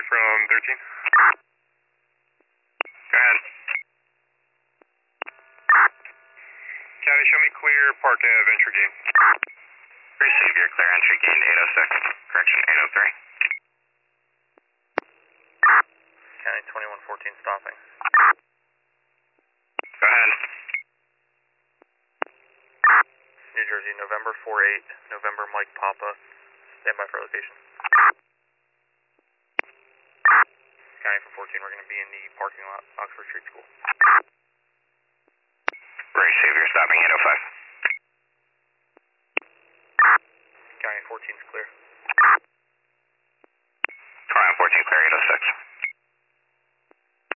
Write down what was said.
from 13. Go ahead. County, show me clear Park Ave entry gain. Receive your clear entry gain 806. Correction 803. County 2114 stopping. Go ahead. New Jersey, November 48, November Mike Papa. Stand by for location. County for 14, we're going to be in the parking lot, Oxford Street School. Receive your stopping 805.